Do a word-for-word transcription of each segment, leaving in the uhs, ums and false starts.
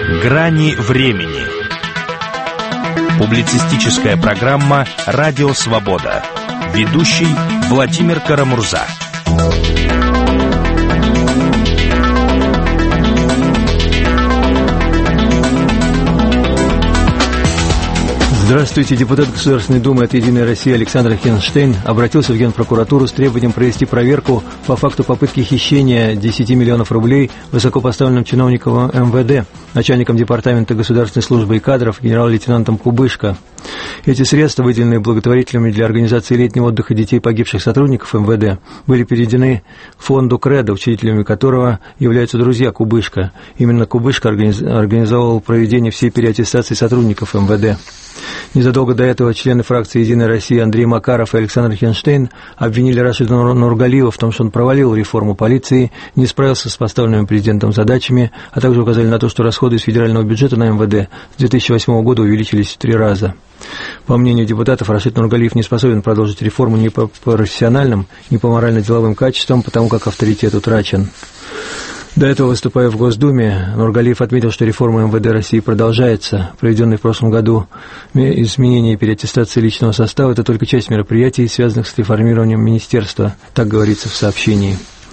Грани времени. Публицистическая программа «Радио Свобода». Ведущий Владимир Карамурза. Здравствуйте. Депутат Государственной Думы от «Единой России» Александр Хенштейн обратился в Генпрокуратуру с требованием провести проверку по факту попытки хищения десяти миллионов рублей высокопоставленным чиновником эм вэ дэ, начальником Департамента государственной службы и кадров генерал-лейтенантом Кубышко. Эти средства, выделенные благотворителями для организации летнего отдыха детей погибших сотрудников эм вэ дэ, были переведены фонду «Кредо», учредителями которого являются друзья Кубышко. Именно Кубышко организовал проведение всей переаттестации сотрудников эм вэ дэ. Незадолго до этого члены фракции «Единой России» Андрей Макаров и Александр Хенштейн обвинили Рашида Нургалиева в том, что он провалил реформу полиции, не справился с поставленными президентом задачами, а также указали на то, что расходы из федерального бюджета на эм вэ дэ с две тысячи восьмого года увеличились в три раза. По мнению депутатов, Рашид Нургалиев не способен продолжить реформу ни по профессиональным, ни по морально-деловым качествам, потому как авторитет утрачен. До этого, выступая в Госдуме, Нургалиев отметил, что реформа эм вэ дэ России продолжается. Проведенные в прошлом году изменения и переаттестация личного состава – это только часть мероприятий, связанных с реформированием министерства, так говорится в сообщении.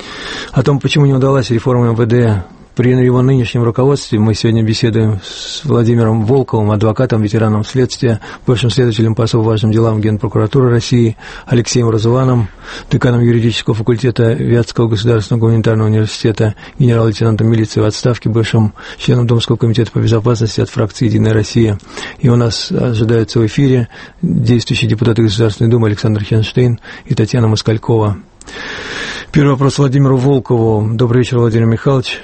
О том, почему не удалась реформа эм вэ дэ при его нынешнем руководстве, мы сегодня беседуем с Владимиром Волковым, адвокатом, ветераном следствия, бывшим следователем по особо важным делам Генпрокуратуры России, Алексеем Розуваном, деканом юридического факультета Вятского государственного гуманитарного университета, генерал-лейтенантом милиции в отставке, бывшим членом Думского комитета по безопасности от фракции «Единая Россия». И у нас ожидаются в эфире действующие депутаты Государственной Думы Александр Хенштейн и Татьяна Москалькова. Первый вопрос Владимиру Волкову. Добрый вечер, Владимир Михайлович.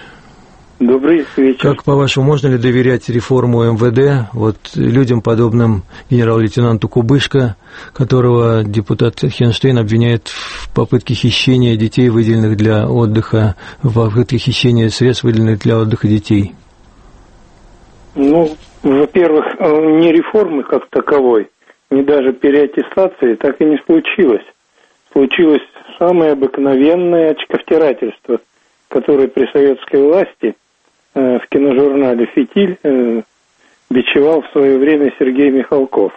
Добрый вечер. Как, по-вашему, можно ли доверять реформу эм вэ дэ вот людям, подобным генерал-лейтенанту Кубышко, которого депутат Хенштейн обвиняет в попытке хищения детей, выделенных для отдыха, в попытке хищения средств, выделенных для отдыха детей? Ну, во-первых, ни реформы как таковой, ни даже переаттестации так и не случилось. Случилось самое обыкновенное очковтирательство, которое при советской власти в киножурнале «Фитиль» э, бичевал в свое время Сергей Михалков.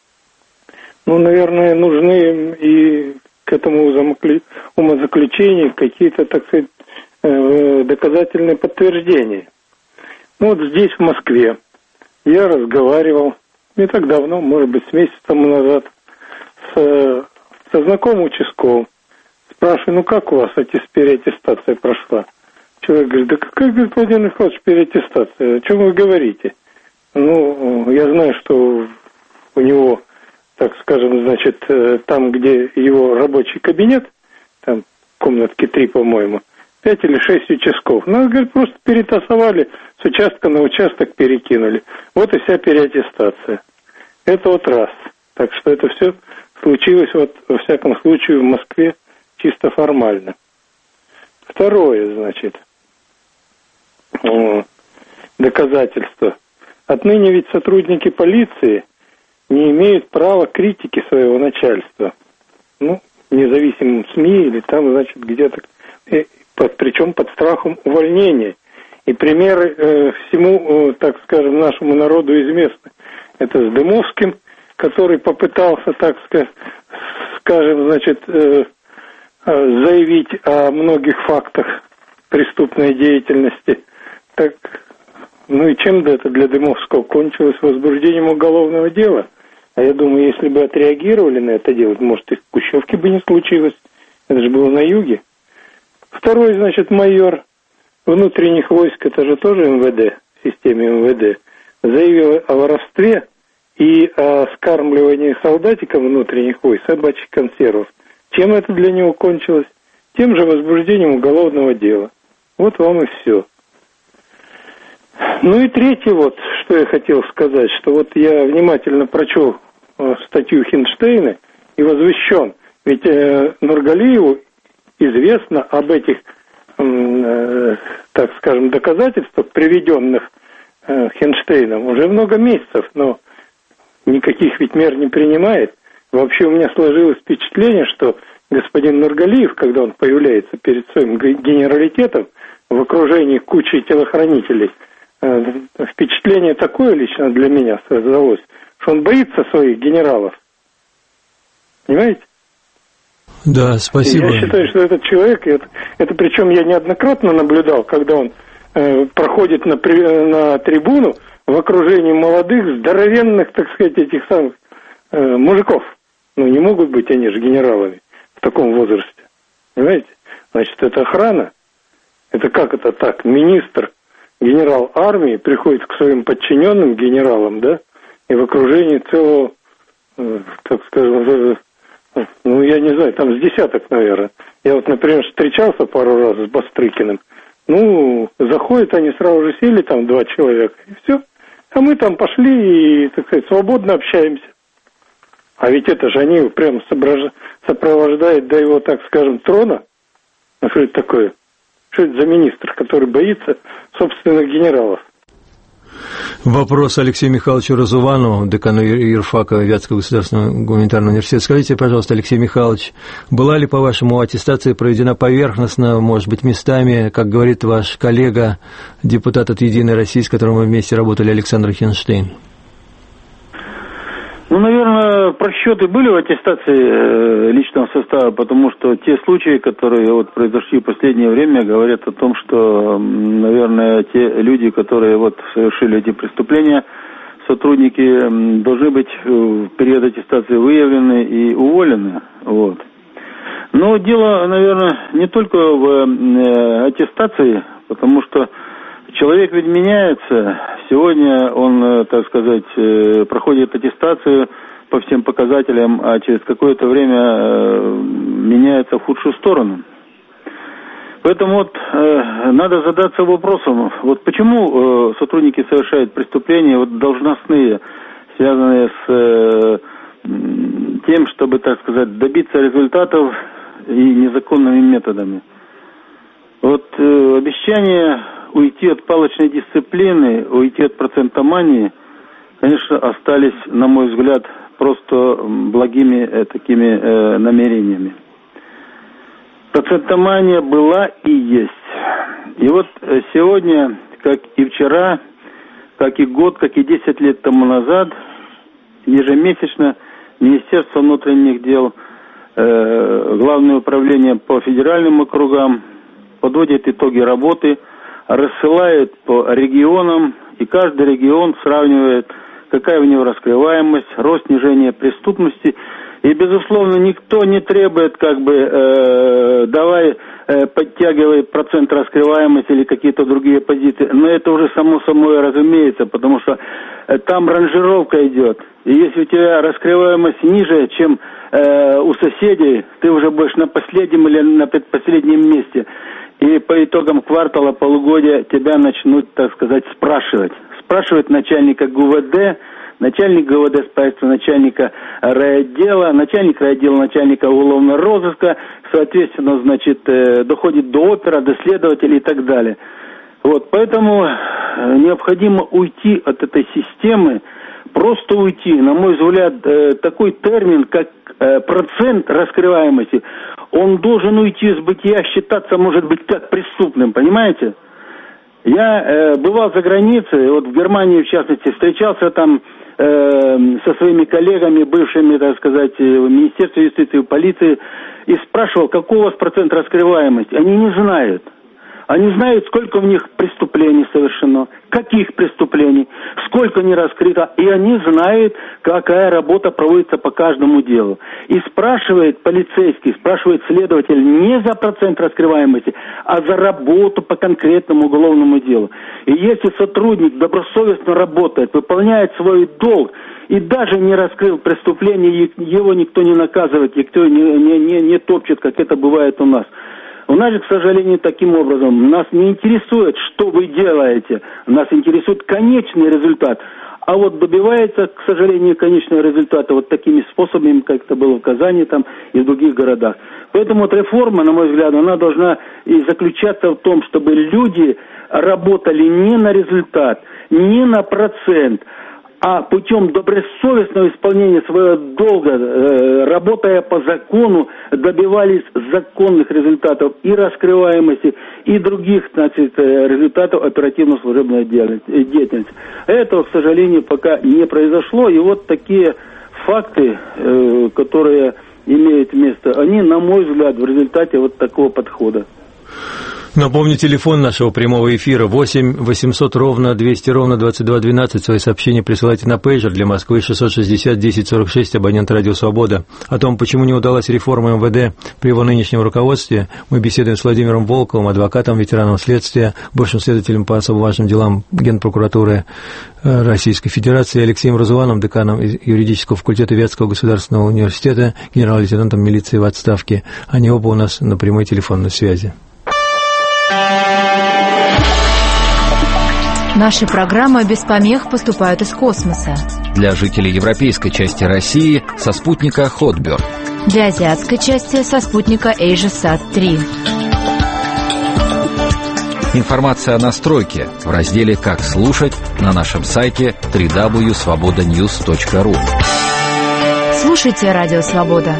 Ну, наверное, нужны и к этому умозаключению какие-то, так сказать, э, доказательные подтверждения. Ну, вот здесь, в Москве, я разговаривал не так давно, может быть, с месяцем назад, с, со знакомым участковым. Спрашиваю, ну как у вас переаттестация прошла? Человек говорит, да какая, говорит, Владимир Михайлович, переаттестация? О чем вы говорите? Ну, я знаю, что у него, так скажем, значит, там, где его рабочий кабинет, там комнатки три, по-моему, пять или шесть участков. Ну, говорит, просто перетасовали, с участка на участок перекинули. Вот и вся переаттестация. Это вот раз. Так что это все случилось, вот, во всяком случае, в Москве чисто формально. Второе, значит, доказательство. Отныне ведь сотрудники полиции не имеют права критики своего начальства. Ну, независимым СМИ или там, значит, где-то, под, причем под страхом увольнения. И примеры э, всему, э, так скажем, нашему народу известны. Это с Дымовским, который попытался, так сказать, скажем, значит, э, заявить о многих фактах преступной деятельности. Так, ну и чем это для Дымовского кончилось? Возбуждением уголовного дела? А я думаю, если бы отреагировали на это дело, может, и в Кущевке бы не случилось. Это же было на юге. Второй, значит, майор внутренних войск, это же тоже эм вэ дэ, в системе эм вэ дэ, заявил о воровстве и о скармливании солдатикам внутренних войск собачьих консервов. Чем это для него кончилось? Тем же возбуждением уголовного дела. Вот вам и все. Ну и третье вот, что я хотел сказать, что вот я внимательно прочел э, статью Хенштейна и возвещен. Ведь э, Нургалиеву известно об этих, э, так скажем, доказательствах, приведенных э, Хенштейном, уже много месяцев, но никаких ведь мер не принимает. Вообще у меня сложилось впечатление, что господин Нургалиев, когда он появляется перед своим генералитетом в окружении кучи телохранителей, впечатление такое лично для меня создалось, что он боится своих генералов. Понимаете? Да, спасибо. Я считаю, что этот человек, это, это причем я неоднократно наблюдал, когда он э, проходит на, на трибуну в окружении молодых, здоровенных, так сказать, этих самых э, мужиков. Ну, не могут быть они же генералами в таком возрасте. Понимаете? Значит, это охрана. Это как это так? Министр, генерал армии приходит к своим подчиненным генералам, да, и в окружении целого, э, так скажем, ну, я не знаю, там с десяток, наверное. Я вот, например, встречался пару раз с Бастрыкиным. Ну, заходят они, сразу же сели, там два человека, и все. А мы там пошли и, так сказать, свободно общаемся. А ведь это же они его прям сопровождают до его, так скажем, трона. А что это такое? Что это за министр, который боится собственных генералов? Вопрос Алексею Михайловичу Разувану, декану юрфака Вятского государственного гуманитарного университета. Скажите, пожалуйста, Алексей Михайлович, была ли, по-вашему, аттестация проведена поверхностно, может быть, местами, как говорит ваш коллега, депутат от «Единой России», с которым вы вместе работали, Александр Хинштейн? Ну, наверное, просчеты были в аттестации личного состава, потому что те случаи, которые вот произошли в последнее время, говорят о том, что, наверное, те люди, которые вот совершили эти преступления, сотрудники, должны быть в период аттестации выявлены и уволены. Вот. Но дело, наверное, не только в аттестации, потому что человек ведь меняется. Сегодня он, так сказать, проходит аттестацию по всем показателям, а через какое-то время меняется в худшую сторону. Поэтому вот надо задаться вопросом, вот почему сотрудники совершают преступления вот должностные, связанные с тем, чтобы, так сказать, добиться результатов и незаконными методами. Вот обещание уйти от палочной дисциплины, уйти от процентомании, конечно, остались, на мой взгляд, просто благими э, такими э, намерениями. Процентомания была и есть. И вот э, сегодня, как и вчера, как и год, как и десять лет тому назад, ежемесячно Министерство внутренних дел, э, Главное управление по федеральным округам подводит итоги работы, рассылает по регионам, и каждый регион сравнивает, какая у него раскрываемость, рост, снижение преступности. И, безусловно, никто не требует, как бы, э, давай, э, подтягивай процент раскрываемости или какие-то другие позиции. Но это уже само собой разумеется, потому что э, там ранжировка идет. И если у тебя раскрываемость ниже, чем э, у соседей, ты уже будешь на последнем или на предпоследнем месте. И по итогам квартала, полугодия тебя начнут, так сказать, спрашивать. Спрашивать начальника ГУВД, начальник ГУВД спрашивает начальника райотдела, начальник райотдела, начальника уголовного розыска, соответственно, значит, доходит до опера, до следователей и так далее. Вот, поэтому необходимо уйти от этой системы, просто уйти. На мой взгляд, такой термин, как процент раскрываемости, он должен уйти из бытия, считаться, может быть, как преступным, понимаете? Я э, бывал за границей, вот в Германии, в частности, встречался там э, со своими коллегами, бывшими, так сказать, в Министерстве юстиции, в полиции, и спрашивал, какой у вас процент раскрываемости. Они не знают. Они знают, сколько в них преступлений совершено, каких преступлений, сколько не раскрыто, и они знают, какая работа проводится по каждому делу. И спрашивает полицейский, спрашивает следователь не за процент раскрываемости, а за работу по конкретному уголовному делу. И если сотрудник добросовестно работает, выполняет свой долг, и даже не раскрыл преступление, его никто не наказывает, никто не, не, не, не топчет, как это бывает у нас. У нас же, к сожалению, таким образом, нас не интересует, что вы делаете, нас интересует конечный результат. А вот добивается, к сожалению, конечного результата вот такими способами, как это было в Казани там, и в других городах. Поэтому вот реформа, на мой взгляд, она должна и заключаться в том, чтобы люди работали не на результат, не на процент, а путем добросовестного исполнения своего долга, э, работая по закону, добивались законных результатов и раскрываемости, и других, значит, результатов оперативно-служебной деятельности. Этого, к сожалению, пока не произошло, и вот такие факты, э, которые имеют место, они, на мой взгляд, в результате вот такого подхода. Напомню, телефон нашего прямого эфира восемь восемьсот ровно двести ровно двадцать два двенадцать. Свои сообщения присылайте на пейджер для Москвы шестьсот шестьдесят десять сорок шесть, абонент радио «Свобода». О том, почему не удалась реформа эм вэ дэ при его нынешнем руководстве, мы беседуем с Владимиром Волковым, адвокатом, ветераном следствия, бывшим следователем по особо важным делам Генпрокуратуры Российской Федерации, Алексеем Разуваном, деканом юридического факультета Вятского государственного университета, генерал-лейтенантом милиции в отставке. Они оба у нас на прямой телефонной связи. Наши программы без помех поступают из космоса. Для жителей европейской части России со спутника Hotbird. Для азиатской части со спутника AsiaSat три. Информация о настройке в разделе «Как слушать» на нашем сайте дабл ю дабл ю дабл ю точка свобода ньюс точка ру. Слушайте Радио Свобода.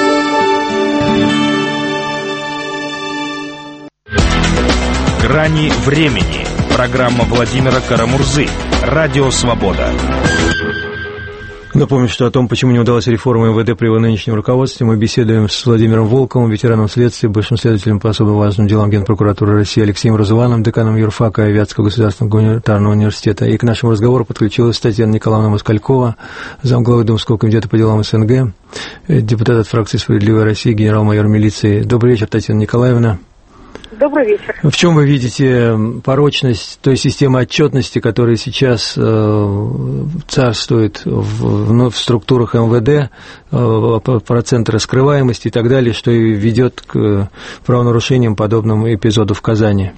«Грани времени». Программа Владимира Карамурзы. Радио «Свобода». Напомню, что о том, почему не удалась реформа эм вэ дэ при его нынешнем руководстве, мы беседуем с Владимиром Волковым, ветераном следствия, бывшим следователем по особо важным делам Генпрокуратуры России, Алексеем Разуваном, деканом юрфака Вятского государственного гуманитарного университета. И к нашему разговору подключилась Татьяна Николаевна Москалькова, замглавы Думского комитета по делам эс эн гэ, депутат от фракции «Справедливая Россия», генерал-майор милиции. Добрый вечер, Татьяна Николаевна. Добрый вечер. В чем вы видите порочность той системы отчетности, которая сейчас э, царствует в, ну, в структурах эм вэ дэ, э, процент раскрываемости и так далее, что и ведет к правонарушениям, подобному эпизоду в Казани?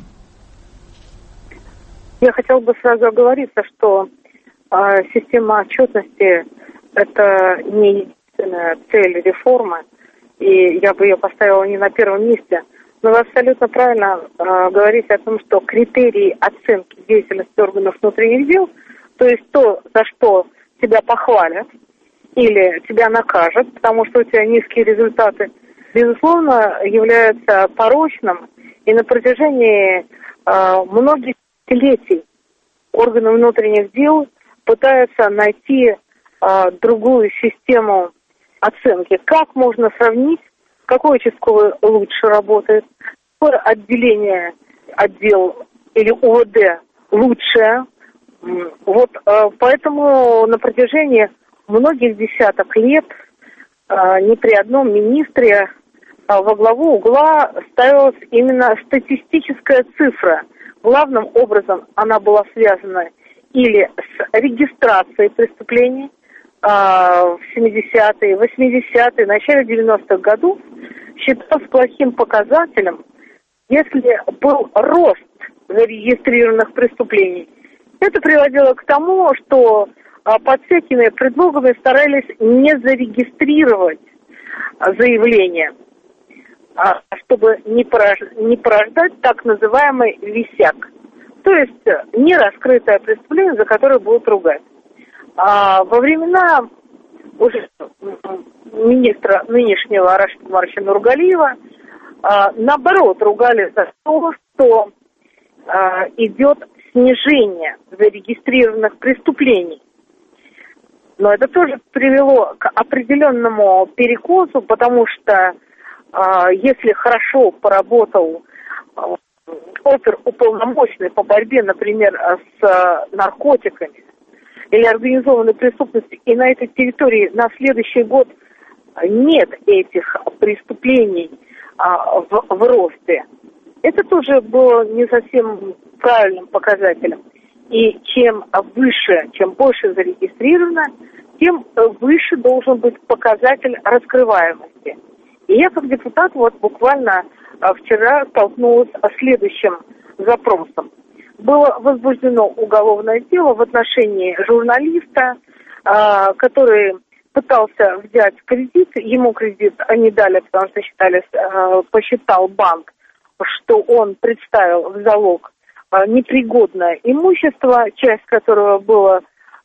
Я хотела бы сразу оговориться, что э, система отчетности – это не единственная цель реформы, и я бы ее поставила не на первом месте. Но вы абсолютно правильно э, говорите о том, что критерии оценки деятельности органов внутренних дел, то есть то, за что тебя похвалят или тебя накажут, потому что у тебя низкие результаты, безусловно, является порочным. И на протяжении э, многих десятилетий органы внутренних дел пытаются найти э, другую систему оценки. Как можно сравнить, какой участковый лучше работает, какое отделение, отдел или у вэ дэ лучшее. Вот поэтому на протяжении многих десяток лет ни при одном министре во главу угла ставилась именно статистическая цифра. Главным образом она была связана или с регистрацией преступлений, в семидесятые, восьмидесятые, начале девяностых годов считалось плохим показателем, если был рост зарегистрированных преступлений. Это приводило к тому, что под всякими предлогами старались не зарегистрировать заявление, чтобы не порождать так называемый висяк, то есть нераскрытое преступление, за которое будут ругать. А во времена уже министра нынешнего Рашида Умаровича Нургалиева а, наоборот ругали за то, что а, идет снижение зарегистрированных преступлений. Но это тоже привело к определенному перекосу, потому что а, если хорошо поработал а, оперуполномоченный по борьбе, например, с а, наркотиками, или организованной преступности, и на этой территории на следующий год нет этих преступлений а, в, в росте, это тоже было не совсем правильным показателем. И чем выше, чем больше зарегистрировано, тем выше должен быть показатель раскрываемости. И я как депутат вот буквально вчера столкнулась с следующим запросом. Было возбуждено уголовное дело в отношении журналиста, э, который пытался взять кредит. Ему кредит не дали, потому что считали, э, посчитал банк, что он представил в залог э, непригодное имущество, часть которого было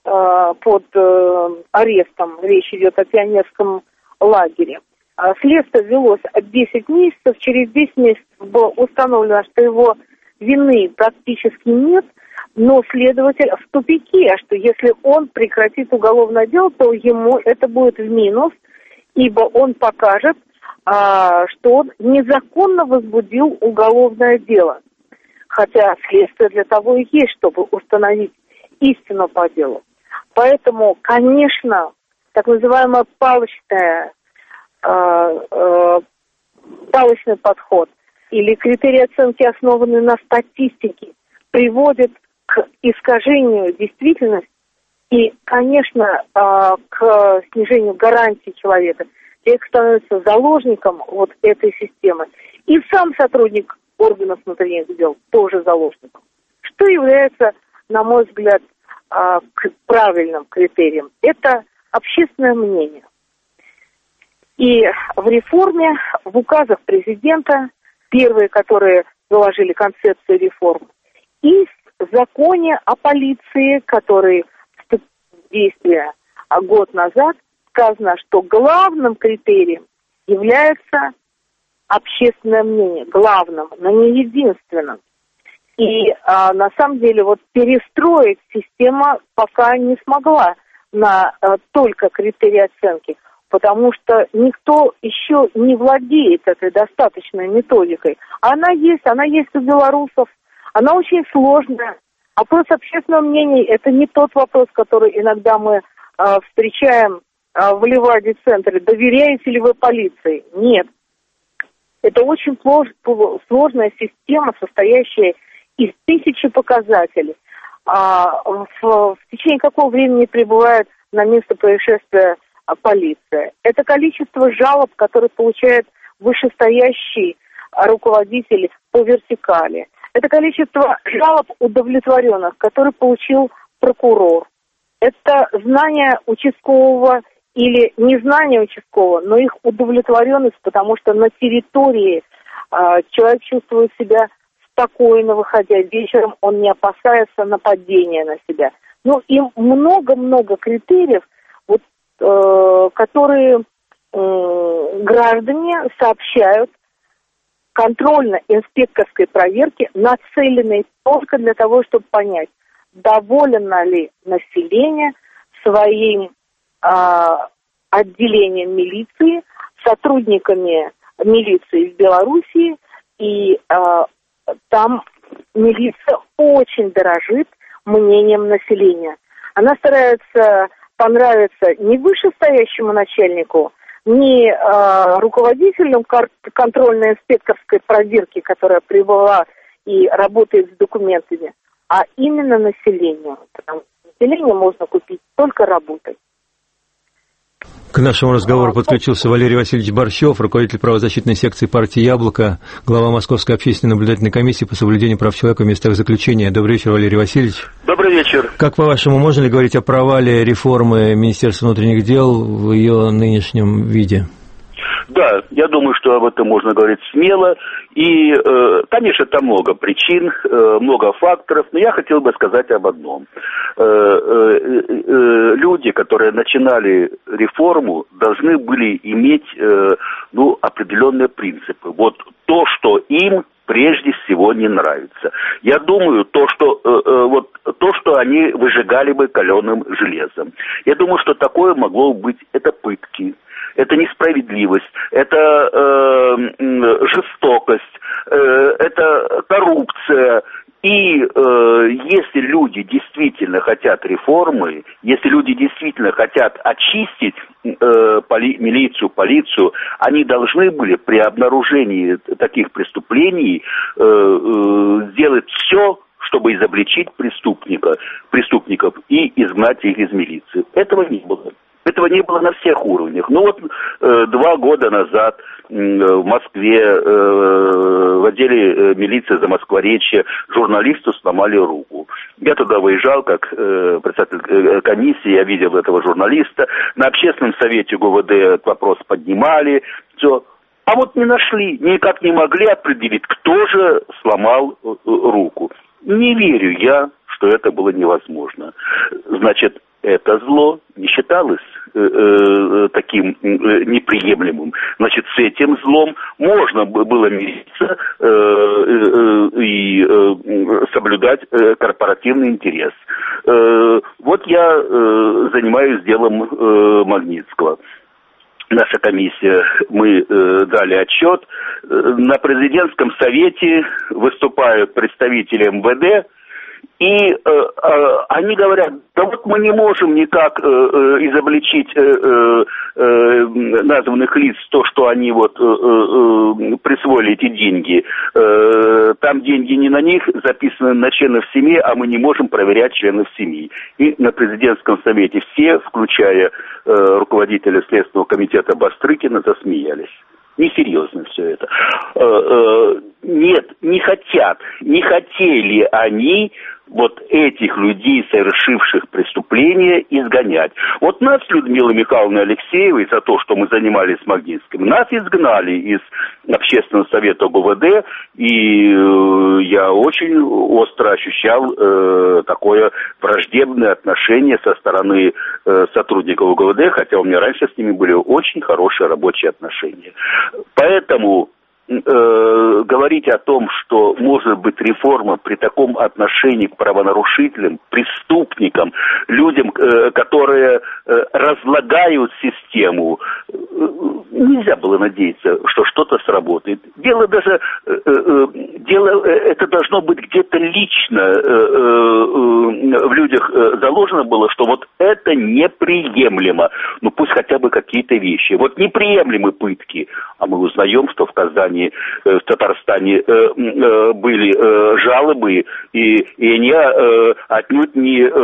под арестом, речь идет о пионерском лагере. Следствие велось десять месяцев, через десять месяцев было установлено, что его вины практически нет, но следователь в тупике, что если он прекратит уголовное дело, то ему это будет в минус, ибо он покажет, что он незаконно возбудил уголовное дело. Хотя следствие для того и есть, чтобы установить истину по делу. Поэтому, конечно, так называемая палочная, э, э, палочный подход или критерии оценки, основанные на статистике, приводит к искажению действительности и, конечно, э, к снижению гарантий человека. Человек становится заложником вот этой системы. И сам сотрудник органов внутренних дел тоже заложником. Что является, на мой взгляд, правильным критерием? Это общественное мнение. И в реформе, в указах президента, первые, которые заложили концепцию реформ, и в законе о полиции, который вступил в действие год назад, сказано, что главным критерием является общественное мнение. Главным, но не единственным. И а, на самом деле вот перестроить система пока не смогла на а, только критерии оценки, потому что никто еще не владеет этой достаточной методикой. Она есть, она есть у белорусов, она очень сложная. Опрос общественного мнения – это не тот вопрос, который иногда мы а, встречаем а, в Леваде-центре. Доверяете ли вы полиции? Нет. Это очень сложная система, состоящая из тысячи показателей. А в, в течение какого времени прибывает на место происшествия полиция? Это количество жалоб, которые получает вышестоящий руководитель по вертикали. Это количество жалоб удовлетворенных, которые получил прокурор. Это знание участкового или незнание участкового, но их удовлетворенность, потому что на территории э, человек чувствует себя спокойно, выходя вечером, он не опасается нападения на себя. Ну и много-много критериев, вот, э, которые э, граждане сообщают контрольно-инспекторской проверке, нацеленной только для того, чтобы понять, доволено ли население своим отделением милиции, сотрудниками милиции в Белоруссии, и э, там милиция очень дорожит мнением населения. Она старается понравиться не вышестоящему начальнику, не э, руководителю контрольно-инспекторской проверки, которая прибыла и работает с документами, а именно населению. Потому что население можно купить только работой. К нашему разговору подключился Валерий Васильевич Борщев, руководитель правозащитной секции партии «Яблоко», глава Московской общественной наблюдательной комиссии по соблюдению прав человека в местах заключения. Добрый вечер, Валерий Васильевич. Добрый вечер. Как, по-вашему, можно ли говорить о провале реформы Министерства внутренних дел в ее нынешнем виде? Да, я думаю, что об этом можно говорить смело. И, э, конечно, там много причин, э, много факторов, но я хотел бы сказать об одном. Э, э, э, люди, которые начинали реформу, должны были иметь э, ну, определенные принципы. Вот то, что им прежде всего не нравится. Я думаю, то, что, э, э, вот, то, что они выжигали бы каленым железом. Я думаю, что такое могло быть, это пытки. Это несправедливость, это э, жестокость, э, это коррупция. И э, если люди действительно хотят реформы, если люди действительно хотят очистить э, поли, милицию, полицию, они должны были при обнаружении таких преступлений э, э, сделать все, чтобы изобличить преступника, преступников и изгнать их из милиции. Этого не было. Этого не было на всех уровнях. Ну вот э, два года назад э, в Москве э, в отделе э, милиции Замоскворечья журналисту сломали руку. Я туда выезжал как э, председатель э, комиссии, я видел этого журналиста. На общественном совете ГУВД этот вопрос поднимали. Все. А вот не нашли, никак не могли определить, кто же сломал э, руку. Не верю я, что это было невозможно. Значит, это зло не считалось э, э, таким э, неприемлемым. Значит, с этим злом можно было мириться э, э, и э, соблюдать э, корпоративный интерес. Э, вот я э, занимаюсь делом э, Магнитского. Наша комиссия, мы э, дали отчет. На президентском совете выступают представители эм вэ дэ, и э, э, они говорят, да вот мы не можем никак э, э, изобличить э, э, названных лиц, то, что они вот э, э, присвоили эти деньги. Э, там деньги не на них, записаны на членов семьи, а мы не можем проверять членов семьи. И на президентском совете все, включая э, руководителя Следственного комитета Бастрыкина, засмеялись. Несерьезно все это. Э, э, нет, не хотят, не хотели они вот этих людей, совершивших преступления, изгонять. Вот нас, Людмила Михайловна Алексеева, за то, что мы занимались Магнитским, нас изгнали из Общественного совета гэ вэ дэ, и э, я очень остро ощущал э, такое враждебное отношение со стороны э, сотрудников гэ вэ дэ, хотя у меня раньше с ними были очень хорошие рабочие отношения. Поэтому Э, говорить о том, что может быть реформа при таком отношении к правонарушителям, преступникам, людям, э, которые э, разлагают систему, э, нельзя было надеяться, что что-то сработает. Дело даже, э, э, дело это должно быть где-то лично э, э, в людях э, заложено было, что вот это неприемлемо. Ну пусть хотя бы какие-то вещи. Вот неприемлемы пытки, а мы узнаем, что в Казани, в Татарстане э, э, были э, жалобы, и, и они э, отнюдь не э,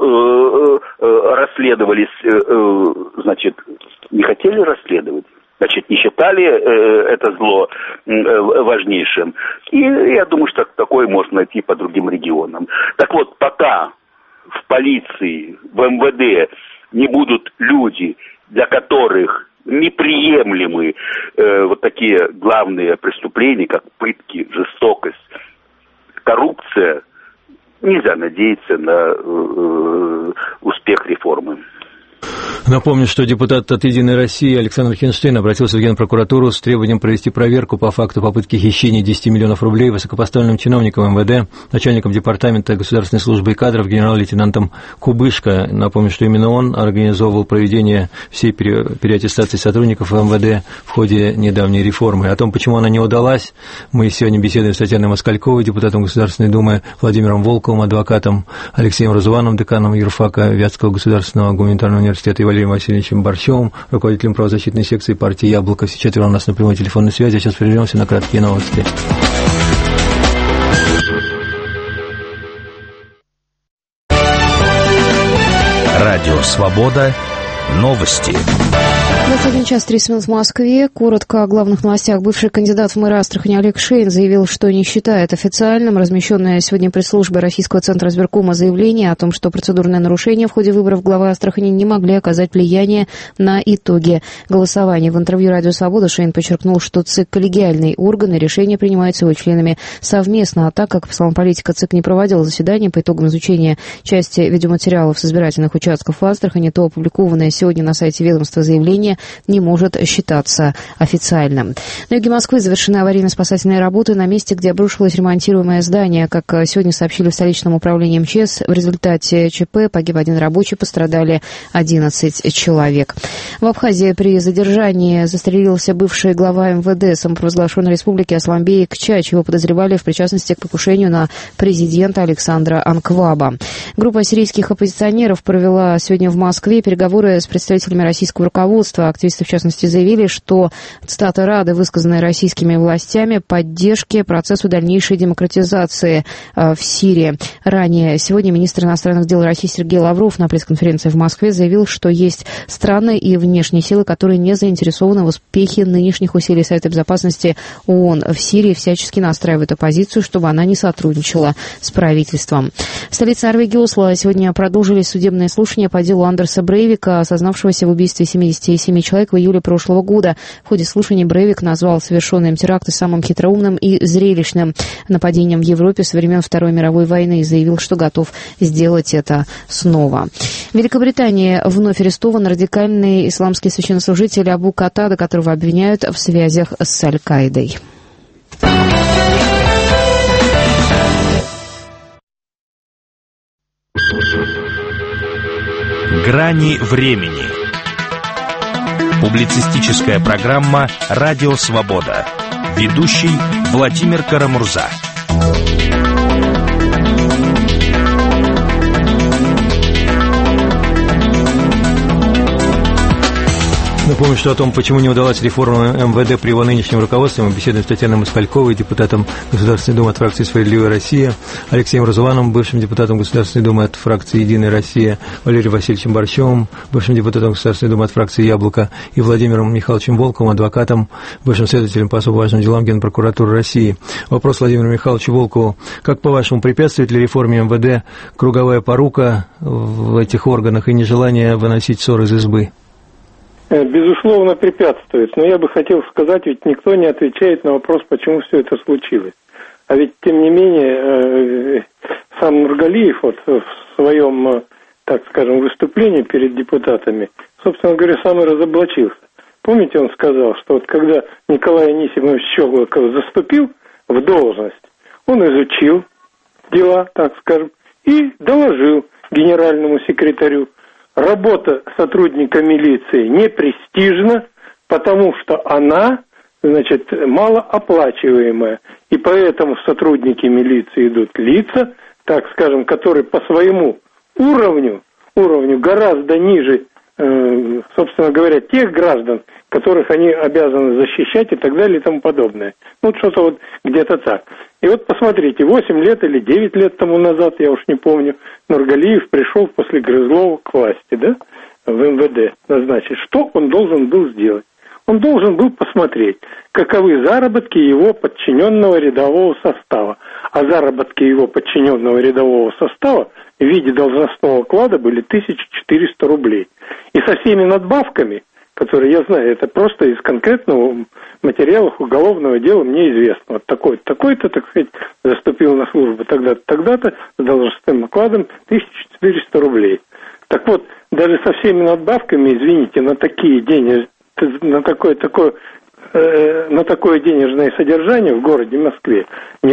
э, э, расследовались, э, значит, не хотели расследовать. Значит, не считали э, это зло э, важнейшим. И я думаю, что такое можно найти по другим регионам. Так вот, пока в полиции, в эм вэ дэ не будут люди, для которых неприемлемы э, вот такие главные преступления, как пытки, жестокость, коррупция, нельзя надеяться на э, успех реформы. Напомню, что депутат от «Единой России» Александр Хинштейн обратился в Генпрокуратуру с требованием провести проверку по факту попытки хищения десяти миллионов рублей высокопоставленным чиновником эм вэ дэ, начальником департамента государственной службы и кадров генерал-лейтенантом Кубышко. Напомню, что именно он организовывал проведение всей переаттестации сотрудников эм вэ дэ в ходе недавней реформы. О том, почему она не удалась, мы сегодня беседуем с Татьяной Москальковой, депутатом Государственной Думы, Владимиром Волковым, адвокатом, Алексеем Разуваном, деканом юрфака Вятского государственного гуманитарного университета, и Валерием Васильевичем Борщевым, руководителем правозащитной секции партии «Яблоко». Все четверо у нас на прямой телефонной связи. А сейчас прервемся на краткие новости. Радио «Свобода». Новости. двадцать один час тридцать минут в Москве. Коротко о главных новостях. Бывший кандидат в мэры Астрахани Олег Шейн заявил, что не считает официальным размещенное сегодня пресс-службой Российского центра избиркома заявление о том, что процедурные нарушения в ходе выборов главы Астрахани не могли оказать влияние на итоги голосования. В интервью «Радио Свобода» Шейн подчеркнул, что ЦИК – коллегиальный орган, и решения принимаются его членами совместно. А так как, по словам политика, ЦИК не проводил заседания по итогам изучения части видеоматериалов с избирательных участков в Астрахани, то опубликованное сегодня на сайте ведомства заявление не может считаться официальным. На юге Москвы завершены аварийно-спасательные работы на месте, где обрушилось ремонтируемое здание. Как сегодня сообщили в столичном управлении эм че эс, в результате ЧП погиб один рабочий, пострадали одиннадцать человек. В Абхазии при задержании застрелился бывший глава эм вэ дэ самопровозглашенной республики Асланбей Кчач. Его подозревали в причастности к покушению на президента Александра Анкваба. Группа сирийских оппозиционеров провела сегодня в Москве переговоры с представителями российского руководства. Активисты, в частности, заявили, что, цитата, рады высказанной российскими властями поддержке процессу дальнейшей демократизации э, в Сирии. Ранее сегодня министр иностранных дел России Сергей Лавров на пресс-конференции в Москве заявил, что есть страны и внешние силы, которые не заинтересованы в успехе нынешних усилий Совета Безопасности ООН в Сирии, всячески настраивают оппозицию, чтобы она не сотрудничала с правительством. В столице Норвегии Осло сегодня продолжились судебные слушания по делу Андерса Брейвика, осознавшегося в убийстве семидесяти семи семи человек в июле прошлого года. В ходе слушаний Брейвик назвал совершенные им теракты самым хитроумным и зрелищным нападением в Европе со времен Второй мировой войны и заявил, что готов сделать это снова. В Великобритании вновь арестован радикальный исламский священнослужитель Абу Катада, которого обвиняют в связях с Аль-Каидой. Грани времени. Публицистическая программа «Радио Свобода». Ведущий Владимир Карамурза. Напомню, что о том, почему не удалась реформа эм вэ дэ при его нынешнем руководстве, мы беседуем с Татьяной Москальковой, депутатом Государственной Думы от фракции «Справедливая Россия», Алексеем Разуваном, бывшим депутатом Государственной Думы от фракции «Единая Россия», Валерием Васильевичем Борщевым, бывшим депутатом Государственной Думы от фракции «Яблоко», и Владимиром Михайловичем Волковым, адвокатом, бывшим следователем по особо важным делам Генпрокуратуры России. Вопрос Владимиру Михайловичу Волкову. Как, по-вашему, препятствует ли реформе эм вэ дэ круговая порука в этих органах и нежелание выносить ссор из избы? Безусловно, препятствует. Но я бы хотел сказать, ведь никто не отвечает на вопрос, почему все это случилось. А ведь, тем не менее, сам Нургалиев вот в своем, так скажем, выступлении перед депутатами, собственно говоря, сам и разоблачился. Помните, он сказал, что вот когда Николай Анисимович Щеглаков заступил в должность, он изучил дела, так скажем, и доложил генеральному секретарю. Работа сотрудника милиции не престижна, потому что она, значит, малооплачиваемая. И поэтому в сотрудники милиции идут лица, так скажем, которые по своему уровню, уровню гораздо ниже, э, собственно говоря, тех граждан, которых они обязаны защищать и так далее и тому подобное. Ну, что-то вот где-то так. И вот посмотрите, восемь лет или девять лет тому назад, я уж не помню, Нургалиев пришел после Грызлова к власти, да, в эм вэ дэ назначить. Что он должен был сделать? Он должен был посмотреть, каковы заработки его подчиненного рядового состава. А заработки его подчиненного рядового состава в виде должностного оклада были тысяча четыреста рублей. И со всеми надбавками, которые я знаю, это просто из конкретного материала уголовного дела мне известно. Вот такой-то, такой-то, так сказать, заступил на службу тогда-то, тогда-то с должностным окладом тысяча четыреста рублей. Так вот, даже со всеми надбавками, извините, на такие деньги, на такое, такое, э, на такое денежное содержание в городе Москве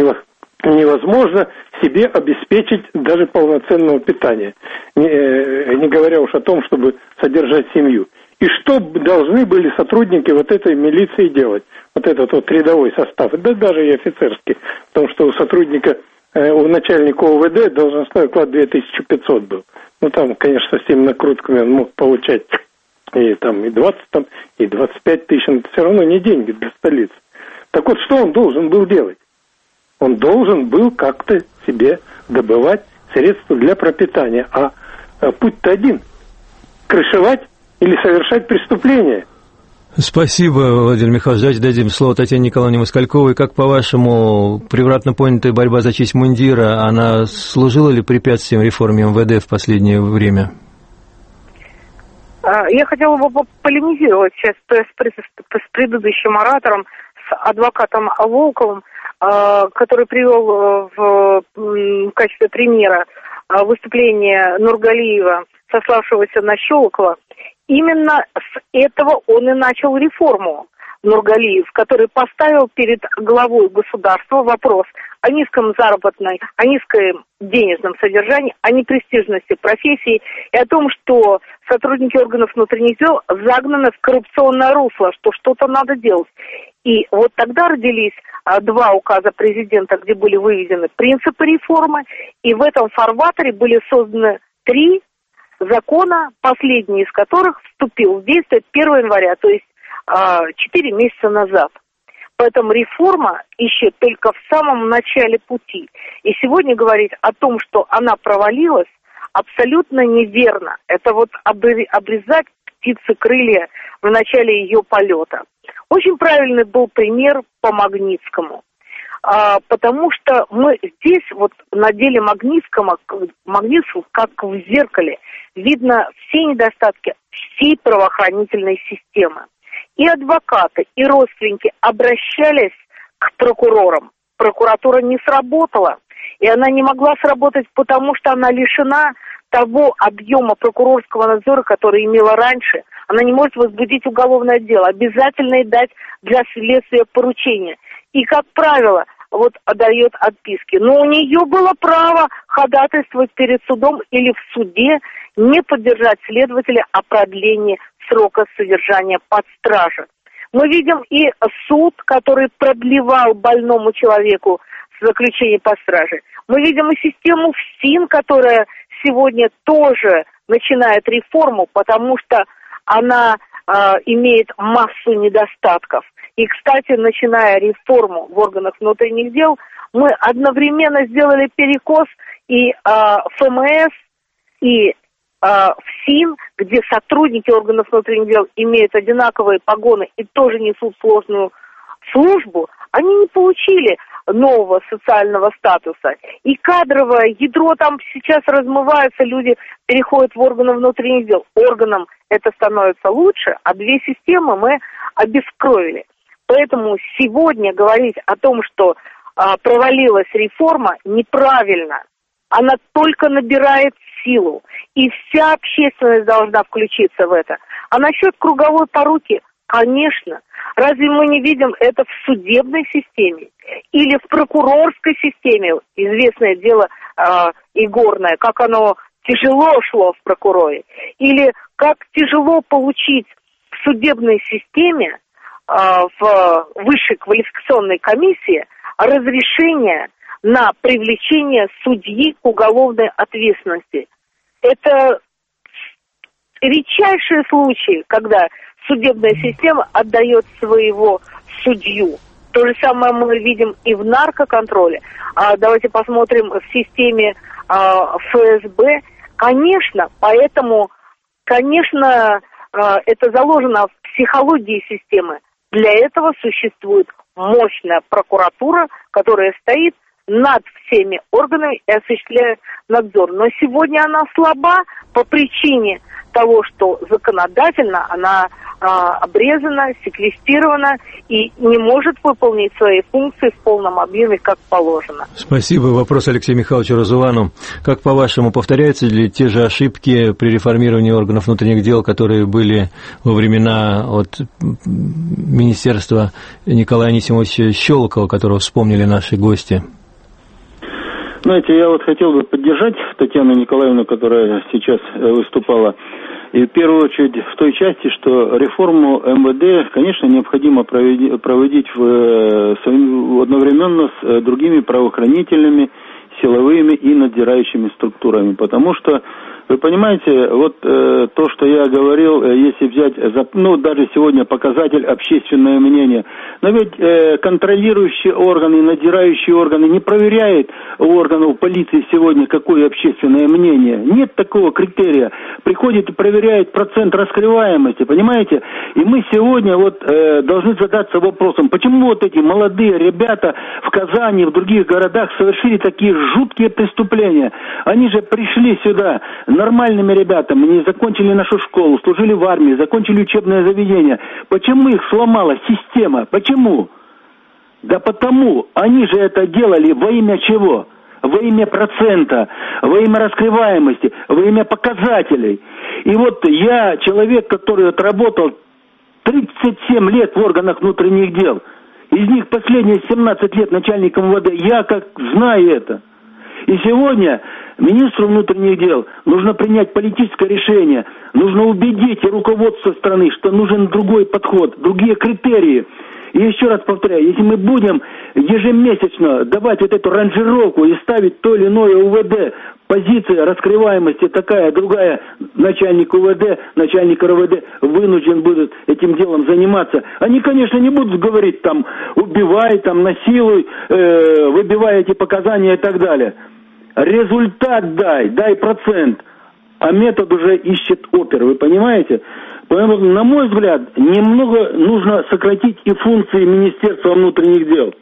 невозможно себе обеспечить даже полноценного питания, не, э, не говоря уж о том, чтобы содержать семью. И что должны были сотрудники вот этой милиции делать? Вот этот вот рядовой состав, да даже и офицерский, потому что у сотрудника, э, у начальника о вэ дэ должностной оклад две тысячи пятьсот был. Ну там, конечно, со всеми накрутками он мог получать и там и двадцать, там, и двадцать пять тысяч, но это все равно не деньги для столицы. Так вот, что он должен был делать? Он должен был как-то себе добывать средства для пропитания. А, а путь-то один – крышевать или совершать преступление. Спасибо, Владимир Михайлович. Давайте дадим слово Татьяне Николаевне Москальковой. Как, по-вашему, превратно понятая борьба за честь мундира, она служила ли препятствием реформе эм вэ дэ в последнее время? Я хотела бы полемизировать сейчас с предыдущим оратором, с адвокатом Волковым, который привел в качестве примера выступление Нургалиева, сославшегося на Щелокова. Именно с этого он и начал реформу, Нургалиев, который поставил перед главой государства вопрос о низком заработной, о низком денежном содержании, о непрестижности профессии и о том, что сотрудники органов внутренних дел загнаны в коррупционное русло, что что-то надо делать. И вот тогда родились а, два указа президента, где были выведены принципы реформы, и в этом фарватере были созданы три закона, последний из которых вступил в действие первого января, то есть четыре а, месяца назад. Поэтому реформа еще только в самом начале пути. И сегодня говорить о том, что она провалилась, абсолютно неверно. Это вот обрезать птице крылья в начале ее полета. Очень правильный был пример по Магнитскому. А, потому что мы здесь вот на деле Магнитского, Магнитского, как в зеркале, видно все недостатки всей правоохранительной системы. И адвокаты, и родственники обращались к прокурорам. Прокуратура не сработала, и она не могла сработать, потому что она лишена того объема прокурорского надзора, который имела раньше. Она не может возбудить уголовное дело, обязательно ей дать для следствия поручение. И, как правило, вот дает отписки. Но у нее было право ходатайствовать перед судом или в суде, не поддержать следователя о продлении срока содержания под стражей. Мы видим и суд, который продлевал больному человеку заключение под стражей. Мы видим и систему ФСИН, которая сегодня тоже начинает реформу, потому что она э, имеет массу недостатков. И, кстати, начиная реформу в органах внутренних дел, мы одновременно сделали перекос и э, ФМС, и э, ФСИН, где сотрудники органов внутренних дел имеют одинаковые погоны и тоже несут сложную службу, они не получили нового социального статуса. И кадровое ядро там сейчас размывается, люди переходят в органы внутренних дел. Органам это становится лучше, а две системы мы обескровили. Поэтому сегодня говорить о том, что а, провалилась реформа, неправильно. Она только набирает силу, и вся общественность должна включиться в это. А насчет круговой поруки, конечно. Разве мы не видим это в судебной системе или в прокурорской системе? Известное дело э, игорное, как оно тяжело шло в прокуроре. Или как тяжело получить в судебной системе, э, в высшей квалификационной комиссии разрешение на привлечение судьи к уголовной ответственности. Это редчайшие случаи, когда судебная система отдает своего судью. То же самое мы видим и в наркоконтроле. А давайте посмотрим в системе а, ФСБ. Конечно, поэтому, конечно, а, это заложено в психологии системы. Для этого существует мощная прокуратура, которая стоит над всеми органами и осуществляет надзор. Но сегодня она слаба по причине того, что законодательно она а, обрезана, секвестирована и не может выполнить свои функции в полном объеме, как положено. Спасибо. Вопрос Алексею Михайловичу Разувану. Как, по-вашему, повторяются ли те же ошибки при реформировании органов внутренних дел, которые были во времена от министерства Николая Анисимовича Щелокова, которого вспомнили наши гости? Знаете, я вот хотел бы поддержать Татьяну Николаевну, которая сейчас выступала. И в первую очередь в той части, что реформу эм вэ дэ, конечно, необходимо проводить в, одновременно с другими правоохранительными, силовыми и надзирающими структурами. Потому что, вы понимаете, вот э, то, что я говорил, э, если взять, за, ну, даже сегодня показатель общественное мнение, но ведь э, контролирующие органы, надзирающие органы не проверяют у органов полиции сегодня, какое общественное мнение. Нет такого критерия. Приходит и проверяет процент раскрываемости, понимаете? И мы сегодня вот э, должны задаться вопросом, почему вот эти молодые ребята в Казани, в других городах совершили такие жуткие преступления. Они же пришли сюда нормальными ребятами, они закончили нашу школу, служили в армии, закончили учебное заведение. Почему их сломала система? Почему? Да потому, они же это делали во имя чего? Во имя процента, во имя раскрываемости, во имя показателей. И вот я, человек, который отработал тридцать семь лет в органах внутренних дел, из них последние семнадцать лет начальником эм вэ дэ, я как знаю это. И сегодня министру внутренних дел нужно принять политическое решение, нужно убедить руководство страны, что нужен другой подход, другие критерии. И еще раз повторяю, если мы будем ежемесячно давать вот эту ранжировку и ставить то или иное у вэ дэ, позиция раскрываемости такая, другая, начальник у вэ дэ, начальник эр вэ дэ вынужден будет этим делом заниматься. Они, конечно, не будут говорить там, убивай, там, насилуй, э, выбивай эти показания и так далее. Результат дай, дай процент, а метод уже ищет опер, вы понимаете? Поэтому, на мой взгляд, немного нужно сократить и функции Министерства внутренних дел.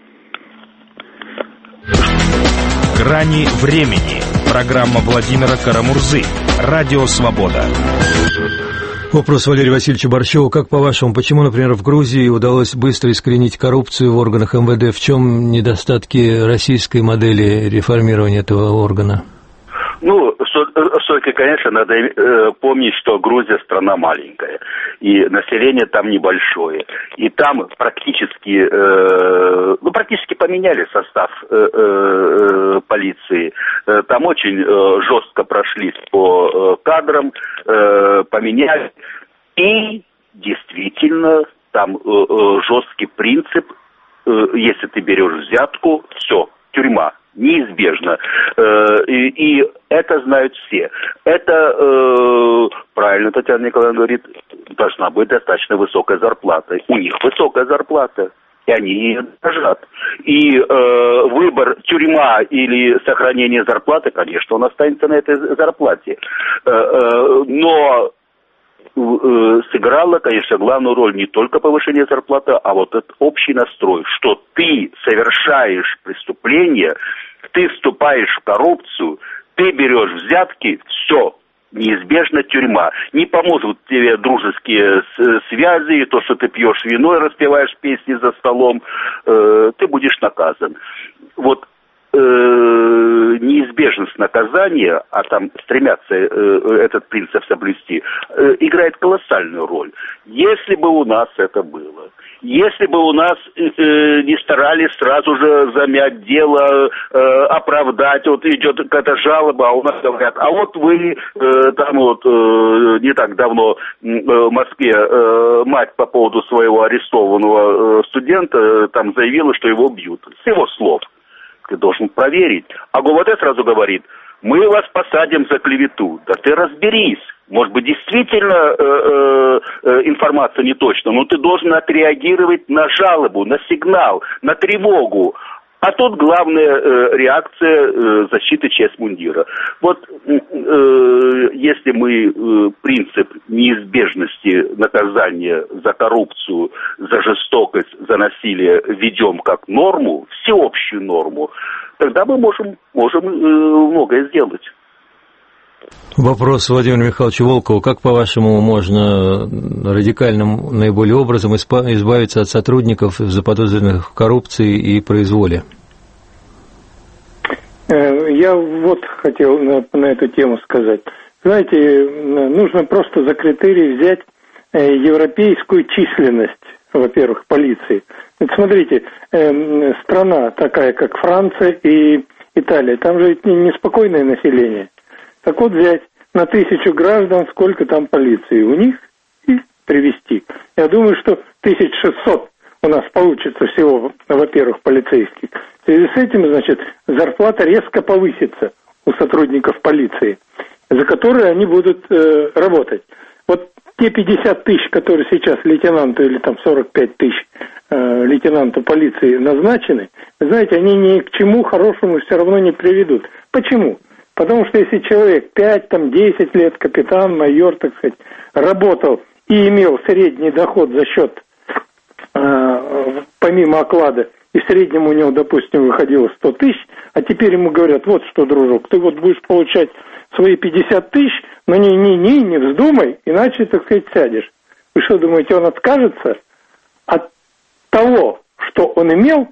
«Грани времени». Программа Владимира Карамурзы. Радио «Свобода». Вопрос Валерию Васильевичу Борщеву. Как по-вашему, почему, например, в Грузии удалось быстро искоренить коррупцию в органах эм вэ дэ? В чем недостатки российской модели реформирования этого органа? Ну, все-таки, конечно, надо э, помнить, что Грузия страна маленькая, и население там небольшое, и там практически, э, ну, практически поменяли состав э, э, полиции, э, там очень э, жестко прошлись по э, кадрам, э, поменяли, и действительно там э, э, жесткий принцип, э, если ты берешь взятку, все, тюрьма. Неизбежно. И, и это знают все. Это, э, правильно Татьяна Николаевна говорит, должна быть достаточно высокая зарплата. У них высокая зарплата, и они ее дорожат. И э, выбор тюрьма или сохранение зарплаты, конечно, он останется на этой зарплате. Э, э, но сыграла, конечно, главную роль не только повышение зарплаты, а вот этот общий настрой, что ты совершаешь преступление, ты вступаешь в коррупцию, ты берешь взятки, все, неизбежно тюрьма. Не поможет тебе дружеские связи, то, что ты пьешь вино и распеваешь песни за столом, э, ты будешь наказан. Вот э, неизбежность наказания, а там стремятся э, этот принцип соблюсти, э, играет колоссальную роль. Если бы у нас это было, если бы у нас э, не старались сразу же замять дело, э, оправдать, вот идет какая-то жалоба, а у нас говорят, а вот вы э, там вот э, не так давно э, в Москве э, мать по поводу своего арестованного э, студента э, там заявила, что его бьют. С его слов. Ты должен проверить. А ГУВД сразу говорит, мы вас посадим за клевету. Да ты разберись. Может быть, действительно э, э, информация не точна, но ты должен отреагировать на жалобу, на сигнал, на тревогу. А тут главная э, реакция э, защиты честь мундира. Вот э, если мы э, принцип неизбежности наказания за коррупцию, за жестокость, за насилие ведем как норму, всеобщую норму, тогда мы можем, можем э, многое сделать. Вопрос Владимиру Михайловичу Волкову. Как, по-вашему, можно радикальным наиболее образом избавиться от сотрудников, заподозренных в коррупции и произволе? Я вот хотел на, на эту тему сказать. Знаете, нужно просто за критерий взять европейскую численность, во-первых, полиции. Вот смотрите, страна такая, как Франция и Италия, там же неспокойное население. Так вот взять на тысячу граждан, сколько там полиции у них, и привести. Я думаю, что тысяча шестьсот у нас получится всего, во-первых, полицейских. В связи с этим, значит, зарплата резко повысится у сотрудников полиции, за которые они будут э, работать. Вот те пятьдесят тысяч, которые сейчас лейтенанту, или там сорок пять тысяч э, лейтенанту полиции назначены, вы знаете, они ни к чему хорошему все равно не приведут. Почему? Потому что если человек пять, там, десять лет, капитан, майор, так сказать, работал и имел средний доход за счет, э, помимо оклада, и в среднем у него, допустим, выходило сто тысяч, а теперь ему говорят, вот что, дружок, ты вот будешь получать свои пятьдесят тысяч, но не-не-не, не вздумай, иначе, так сказать, сядешь. Вы что, думаете, он откажется от того, что он имел,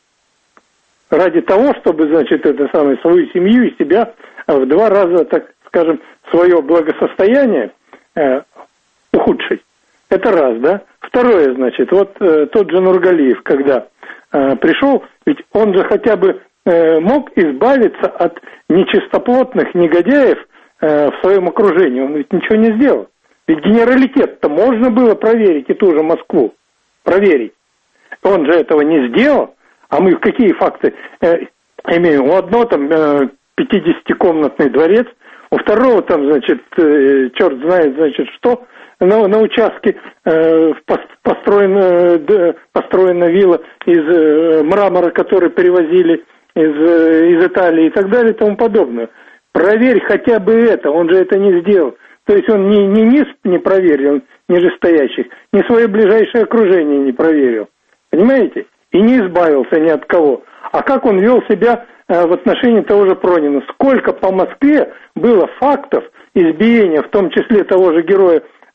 ради того, чтобы, значит, это самое, свою семью и себя в два раза, так скажем, свое благосостояние э, ухудшить? Это раз, да? Второе, значит, вот э, тот же Нургалиев, когда э, пришел, ведь он же хотя бы э, мог избавиться от нечистоплотных негодяев э, в своем окружении. Он ведь ничего не сделал. Ведь генералитет-то можно было проверить, и ту же Москву проверить. Он же этого не сделал. А мы какие факты э, имеем? У одного там э, пятидесятикомнатный дворец, у второго там, значит, э, черт знает, значит, что, на, на участке э, построена, э, построена вилла из э, мрамора, который перевозили из, э, из Италии и так далее и тому подобное. Проверь хотя бы это, он же это не сделал. То есть он ни, ни низ не проверил, нижестоящих, ни свое ближайшее окружение не проверил. Понимаете? И не избавился ни от кого. А как он вел себя э, в отношении того же Пронина? Сколько по Москве было фактов избиения, в том числе того же героя э,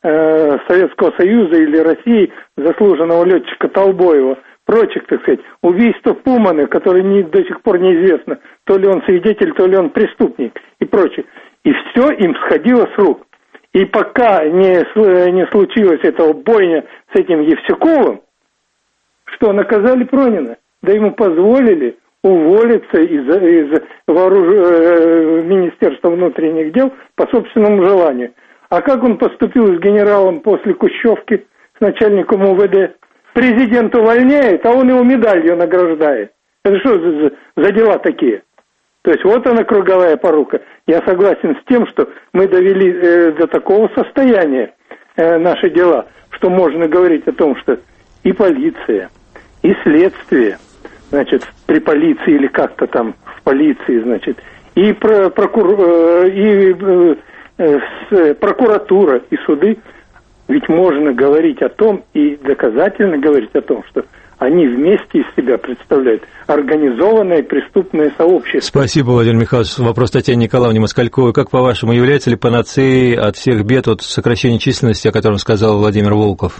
э, Советского Союза или России, заслуженного летчика Толбоева, прочих, так сказать, убийство Пумана, которое не, до сих пор неизвестно, то ли он свидетель, то ли он преступник и прочее. И все им сходило с рук. И пока не, не случилось этого бойня с этим Евсюковым, что наказали Пронина, да ему позволили уволиться из, из вооруж... Министерства внутренних дел по собственному желанию. А как он поступил с генералом после Кущевки, с начальником УВД? Президент увольняет, а он его медалью награждает. Это что за, за дела такие? То есть вот она круговая порука. Я согласен с тем, что мы довели э, до такого состояния э, наши дела, что можно говорить о том, что и полиция, и следствие, значит, при полиции или как-то там в полиции, значит, и, про, прокур, э, и э, э, прокуратура, и суды, ведь можно говорить о том и доказательно говорить о том, что они вместе из себя представляют организованное преступное сообщество. Спасибо, Владимир Михайлович. Вопрос Татьяне Николаевне Москальковой. Как, по-вашему, является ли панацеей от всех бед от сокращения численности, о котором сказал Владимир Волков?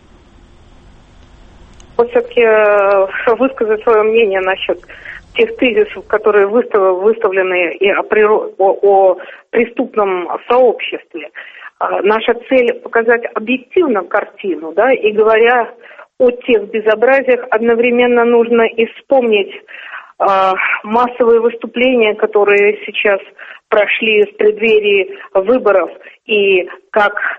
Вот все-таки высказать свое мнение насчет тех тезисов, которые выставлены и о, природ... о, о преступном сообществе. Наша цель показать объективно картину, да, и говоря о тех безобразиях, одновременно нужно и вспомнить э, массовые выступления, которые сейчас прошли в преддверии выборов, и как э,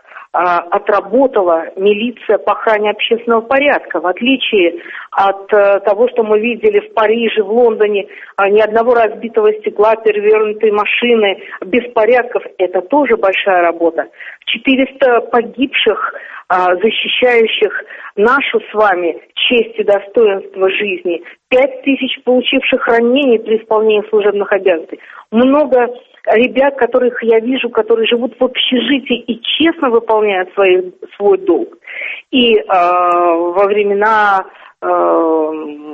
отработала милиция по охране общественного порядка, в отличие от э, того, что мы видели в Париже, в Лондоне, э, ни одного разбитого стекла, перевернутой машины, беспорядков, это тоже большая работа. четыреста погибших, защищающих нашу с вами честь и достоинство жизни, пять тысяч получивших ранений при исполнении служебных обязанностей, много ребят, которых я вижу, которые живут в общежитии и честно выполняют свои, свой долг. И э, во времена э,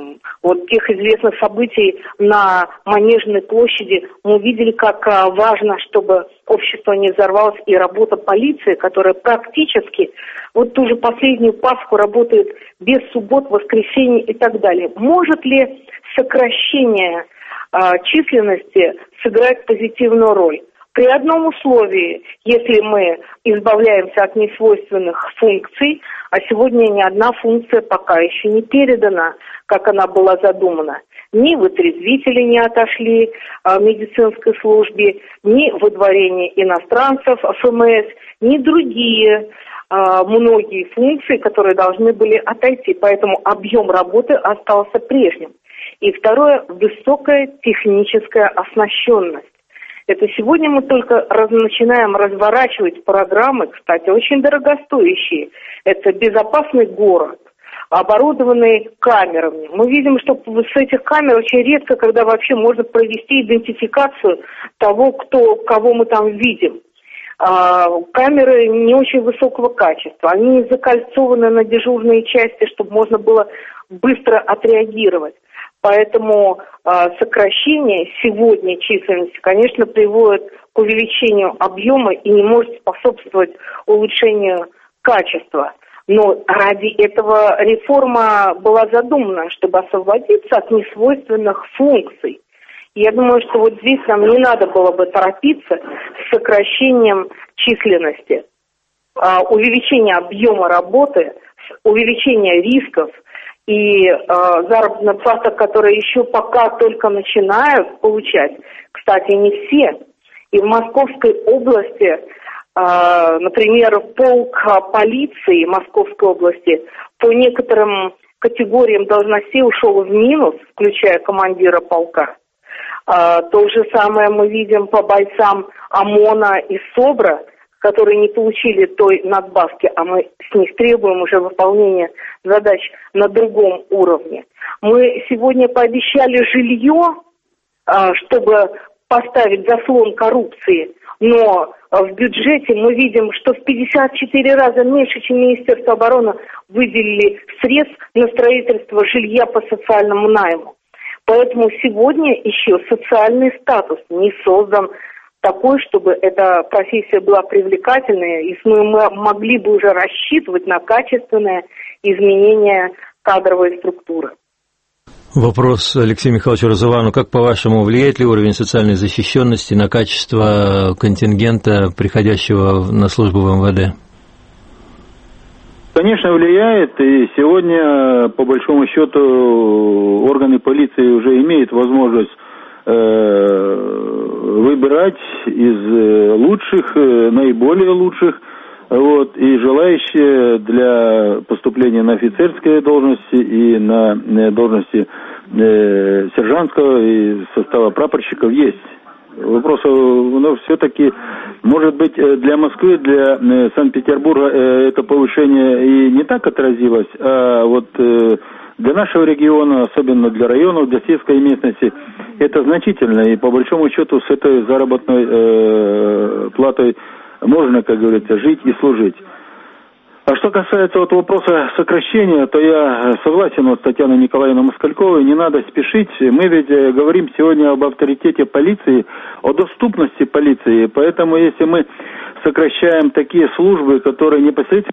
вот тех известных событий на Манежной площади мы увидели, как э, важно, чтобы общество не взорвалось, и работа полиции, которая практически вот ту же последнюю Пасху работает без суббот, воскресений и так далее. Может ли сокращение э, численности сыграть позитивную роль? При одном условии, если мы избавляемся от несвойственных функций, а сегодня ни одна функция пока еще не передана, как она была задумана. Ни вытрезвители не отошли а, медицинской службе, ни выдворение иностранцев ФМС, ни другие а, многие функции, которые должны были отойти. Поэтому объем работы остался прежним. И второе, высокая техническая оснащенность. Это сегодня мы только раз, начинаем разворачивать программы, кстати, очень дорогостоящие. Это безопасный город, оборудованный камерами. Мы видим, что с этих камер очень редко, когда вообще можно провести идентификацию того, кто, кого мы там видим. А, камеры не очень высокого качества. Они закольцованы на дежурные части, чтобы можно было быстро отреагировать. Поэтому э, сокращение сегодня численности, конечно, приводит к увеличению объема и не может способствовать улучшению качества. Но ради этого реформа была задумана, чтобы освободиться от несвойственных функций. И я думаю, что вот здесь нам не надо было бы торопиться с сокращением численности. Э, увеличение объема работы, увеличение рисков, и э, заработная плата, которые еще пока только начинают получать, кстати, не все. И в Московской области, э, например, полк полиции Московской области по некоторым категориям должностей ушел в минус, включая командира полка. Э, то же самое мы видим по бойцам ОМОНа и СОБРа, которые не получили той надбавки, а мы с них требуем уже выполнения задач на другом уровне. Мы сегодня пообещали жилье, чтобы поставить заслон коррупции, но в бюджете мы видим, что в пятьдесят четыре раза меньше, чем Министерство обороны выделили средств на строительство жилья по социальному найму. Поэтому сегодня еще социальный статус не создан такой, чтобы эта профессия была привлекательной, и мы могли бы уже рассчитывать на качественное изменение кадровой структуры. Вопрос Алексею Михайловичу Розувану. Как, по-вашему, влияет ли уровень социальной защищенности на качество контингента, приходящего на службу в эм вэ дэ? Конечно, влияет, и сегодня, по большому счету, органы полиции уже имеют возможность э, выбирать из лучших, наиболее лучших, вот, и желающие для поступления на офицерские должности и на должности э, сержантского и состава прапорщиков есть. Вопрос, но все-таки, может быть, для Москвы, для Санкт-Петербурга это повышение и не так отразилось, а вот для нашего региона, особенно для районов, для сельской местности, это значительно. И по большому счету с этой заработной э, платой можно, как говорится, жить и служить. А что касается вот вопроса сокращения, то я согласен вот с Татьяной Николаевной Москальковой, не надо спешить. Мы ведь говорим сегодня об авторитете полиции, о доступности полиции. Поэтому если мы сокращаем такие службы, которые непосредственно,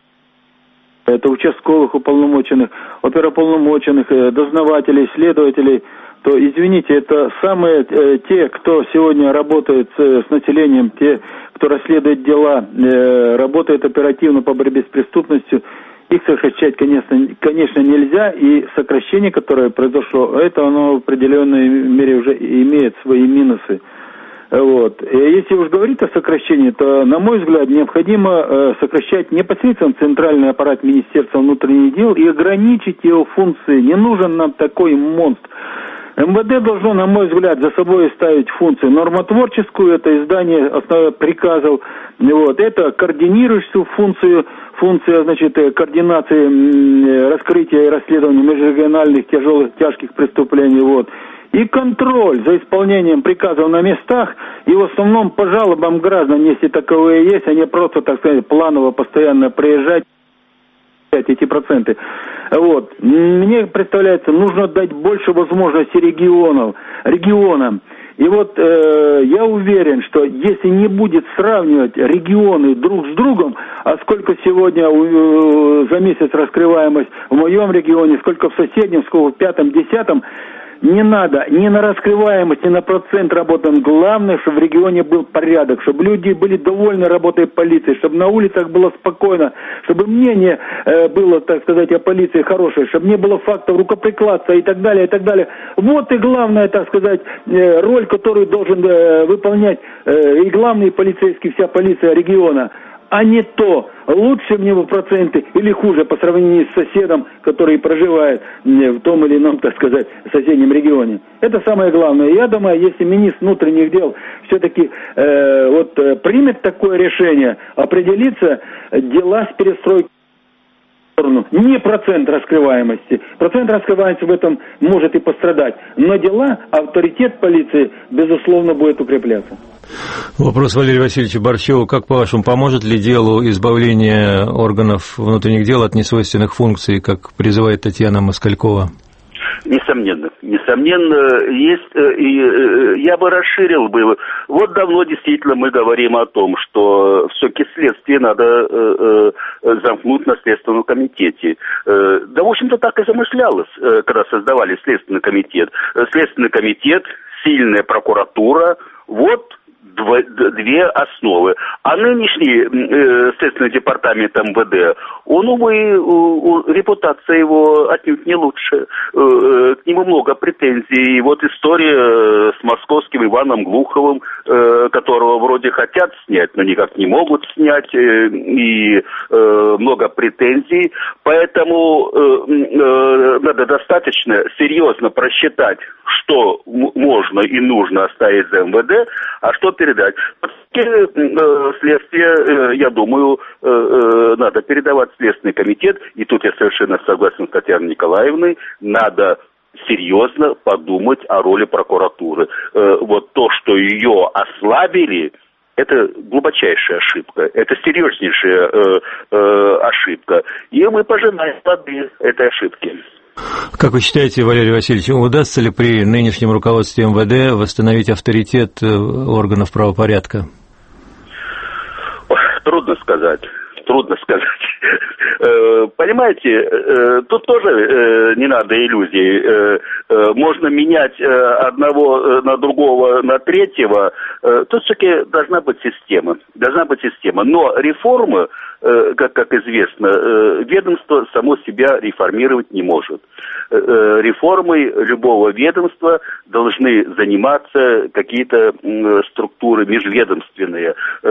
это участковых уполномоченных, оперуполномоченных, дознавателей, следователей, то, извините, это самые э, те, кто сегодня работает с, с населением, те, кто расследует дела, э, работает оперативно по борьбе с преступностью, их сокращать, конечно, конечно, нельзя, и сокращение, которое произошло, это оно в определенной мере уже имеет свои минусы. Вот. И если уж говорить о сокращении, то, на мой взгляд, необходимо э, сокращать непосредственно центральный аппарат Министерства внутренних дел и ограничить его функции. Не нужен нам такой монстр. эм вэ дэ должно, на мой взгляд, за собой ставить функцию нормотворческую, это издание основных приказов, вот, это координирующую функцию, функция, значит, координации раскрытия и расследования межрегиональных тяжелых, тяжких преступлений, вот, и контроль за исполнением приказов на местах, и в основном по жалобам граждан, если таковые есть, а не просто, так сказать, планово постоянно приезжать, эти проценты. Вот. Мне представляется, нужно дать больше возможностей регионов, регионам. И вот э, я уверен, что если не будет сравнивать регионы друг с другом, а сколько сегодня э, за месяц раскрываемость в моем регионе, сколько в соседнем, сколько в пятом, десятом, не надо ни на раскрываемость, ни на процент работаем. Главное, чтобы в регионе был порядок, чтобы люди были довольны работой полиции, чтобы на улицах было спокойно, чтобы мнение э, было, так сказать, о полиции хорошее, чтобы не было фактов рукоприкладства и так далее, и так далее. Вот и главная, так сказать, э, роль, которую должен э, выполнять э, и главный полицейский, вся полиция региона. А не то, лучше мне в проценты или хуже по сравнению с соседом, который проживает в том или ином, так сказать, соседнем регионе. Это самое главное. Я думаю, если министр внутренних дел все-таки э, вот, э, примет такое решение, определится дела с перестройкой, не процент раскрываемости. Процент раскрываемости в этом может и пострадать. Но дела, авторитет полиции, безусловно, будет укрепляться. Вопрос Валерию Васильевичу Борщеву. Как, по-вашему, поможет ли делу избавления органов внутренних дел от несвойственных функций, как призывает Татьяна Москалькова? Несомненно, несомненно, есть, и я бы расширил бы. Вот давно действительно мы говорим о том, что все-таки следствие надо замкнуть на Следственном комитете. Да, в общем-то, так и замышлялось, когда создавали Следственный комитет. Следственный комитет, сильная прокуратура, вот две основы. А нынешний э, Следственный департамент эм вэ дэ, он, увы, э, репутация его отнюдь не лучше. Э, к нему много претензий. И вот история с московским Иваном Глуховым, э, которого вроде хотят снять, но никак не могут снять. Э, и э, много претензий. Поэтому э, э, надо достаточно серьезно просчитать, что можно и нужно оставить за эм вэ дэ, а что передать. Следствие, я думаю, надо передавать в Следственный комитет, и тут я совершенно согласен с Татьяной Николаевной, надо серьезно подумать о роли прокуратуры. Вот то, что ее ослабили, это глубочайшая ошибка, это серьезнейшая ошибка, и мы пожинаем плоды этой ошибки. Как вы считаете, Валерий Васильевич, удастся ли при нынешнем руководстве эм вэ дэ восстановить авторитет органов правопорядка? Трудно сказать. Трудно сказать. Понимаете, тут тоже не надо иллюзий. Можно менять одного на другого, на третьего. Тут все-таки должна быть система. Должна быть система. Но реформы, как, как известно, ведомство само себя реформировать не может. Реформой любого ведомства должны заниматься какие-то структуры межведомственные.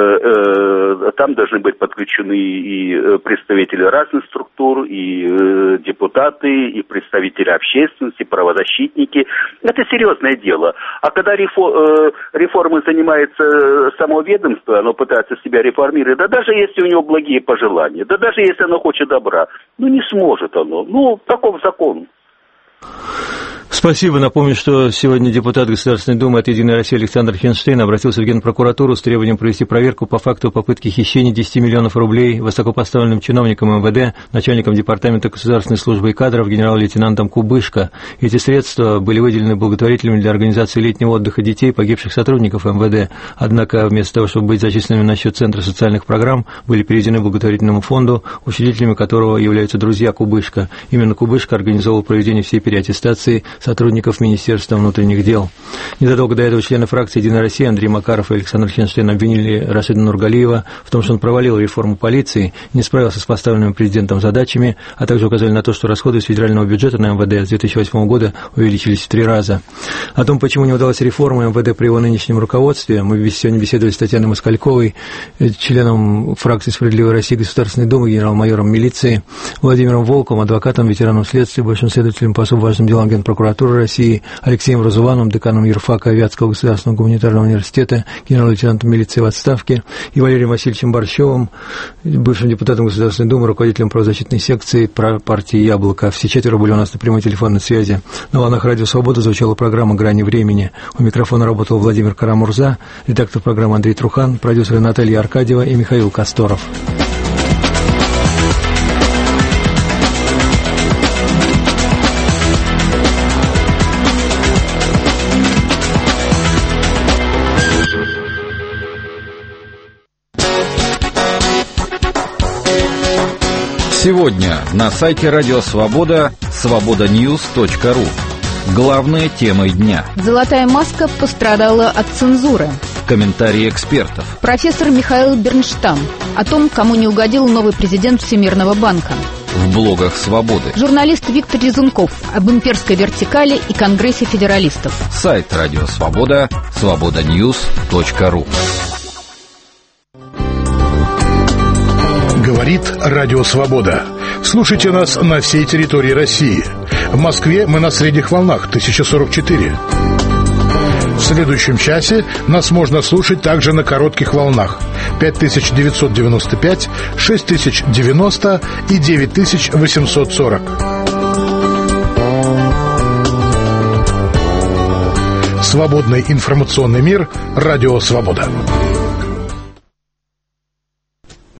Там должны быть подключены и представители разных структур, и депутаты, и представители общественности, правозащитники. Это серьезное дело. А когда реформой занимается само ведомство, оно пытается себя реформировать, да даже если у него благие пожелания, да даже если оно хочет добра, ну не сможет оно. Ну, таков закон. Спасибо. Напомню, что сегодня депутат Государственной Думы от «Единой России» Александр Хенштейн обратился в Генпрокуратуру с требованием провести проверку по факту попытки хищения десяти миллионов рублей высокопоставленным чиновником эм вэ дэ, начальником Департамента государственной службы и кадров генерал-лейтенантом Кубышко. Эти средства были выделены благотворителями для организации летнего отдыха детей, погибших сотрудников эм вэ дэ. Однако вместо того, чтобы быть зачисленными на счет Центра социальных программ, были переведены благотворительному фонду, учредителями которого являются друзья Кубышко. Именно Кубышко организовал проведение всей переаттестации сотрудников Министерства внутренних дел. Незадолго до этого члены фракции «Единая Россия» Андрей Макаров и Александр Хенштейн обвинили Рашида Нургалиева в том, что он провалил реформу полиции, не справился с поставленными президентом задачами, а также указали на то, что расходы из федерального бюджета на эм вэ дэ с две тысячи восьмого года увеличились в три раза. О том, почему не удалась реформа эм вэ дэ при его нынешнем руководстве, мы сегодня беседовали с Татьяной Москальковой, членом фракции «Справедливой России» Государственной Думы, генерал-майором милиции, Владимиром Волковым, адвокатом, ветераном следствия, бывшим следователем по особо важным делам Генпрокуратуры России, Алексеем Разуваном, деканом юрфака Вятского государственного гуманитарного университета, генерал-лейтенантом милиции в отставке, и Валерием Васильевичем Борщевым, бывшим депутатом Государственной Думы, руководителем правозащитной секции партии «Яблоко». Все четверо были у нас на прямой телефонной связи. На волнах Радио Свобода звучала программа «Грани времени». У микрофона работал Владимир Карамурза, редактор программы Андрей Трухан, продюсеры Наталья Аркадьева и Михаил Косторов. Сегодня на сайте Радио Свобода свобода ньюс точка ру. Главные темы дня. Золотая маска пострадала от цензуры. Комментарии экспертов. Профессор Михаил Бернштам о том, кому не угодил новый президент Всемирного банка. В блогах «Свободы». Журналист Виктор Резунков об имперской вертикали и Конгрессе федералистов. Сайт Радио Свобода свобода ньюс точка ру. Говорит Радио Свобода. Слушайте нас на всей территории России. В Москве мы на средних волнах тысяча сорок четыре. В следующем часе нас можно слушать также на коротких волнах пять тысяч девятьсот девяносто пять, шесть тысяч девяносто и девять тысяч восемьсот сорок. Свободный информационный мир. Радио Свобода.